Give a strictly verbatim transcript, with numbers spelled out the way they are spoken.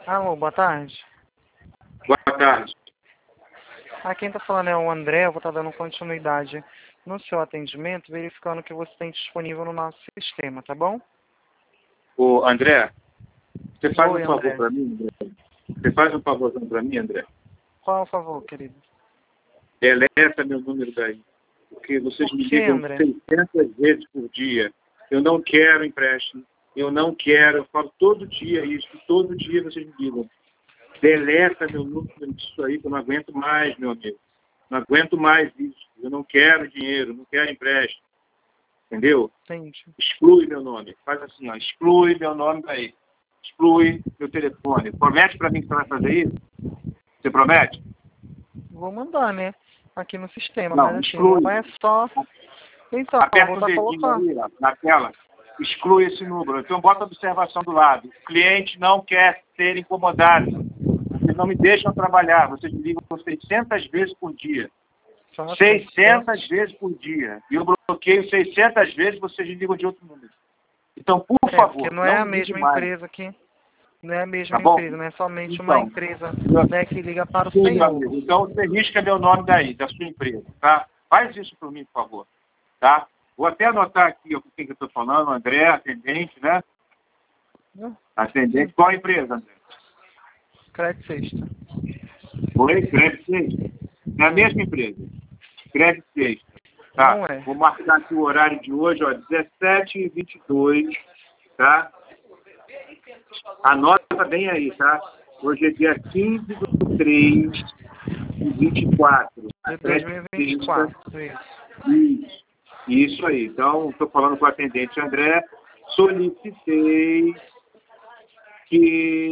Alô, boa tarde. Boa tarde. Ah, quem está falando é o André. Eu vou estar dando continuidade no seu atendimento, verificando o que você tem disponível no nosso sistema, tá bom? Ô, André, você faz Oi, um favor André. para mim, André? Você faz um favor para mim, André? Qual o favor, querido? Deleta meu número daí. Porque vocês Por me quê, ligam André? seiscentas vezes por dia. Eu não quero empréstimo. Eu não quero. Eu falo todo dia isso. Todo dia vocês me ligam. Deleta meu número disso aí, que eu não aguento mais, meu amigo. Não aguento mais isso. Eu não quero dinheiro, não quero empréstimo. Entendeu? Entendi. Exclui meu nome. Faz assim, ó. Exclui meu nome daí. Exclui meu telefone. Promete para mim que você vai fazer isso? Você promete? Vou mandar, né? Aqui no sistema, Não, mas assim, exclui. não é só... Então, Aperta vou o estar dedinho colocando. aí, ó, na tela. Exclui esse número. Então bota a observação do lado. O cliente não quer ser incomodado. Vocês não me deixam trabalhar. Vocês me ligam seiscentas vezes por dia. Só seiscentas vezes por dia. E eu bloqueio seiscentas vezes, vocês me ligam de outro número. Então, por É, favor, porque não é a me ligue mesma mais. empresa aqui. Não é a mesma Tá bom? empresa, não é somente Então, uma empresa, né, que liga para o sim, meu senhor. amigo. Então você risca meu nome daí, da sua empresa, tá? Faz isso por mim, por favor. Tá? Vou até anotar aqui ó, com quem que eu estou falando, André, atendente, né? Não, Atendente. Qual a empresa, André? crédito sexta. Oi, Crédito Sexta. É a mesma empresa. Crédito Sexta. Tá? Não é. Vou marcar aqui o horário de hoje, ó, dezessete e vinte e dois, tá? Anota bem aí, tá? Hoje é dia quinze do três de vinte e quatro. De dois mil e vinte e quatro, isso. Isso. Isso aí. Então, estou falando com o atendente André. Solicitei que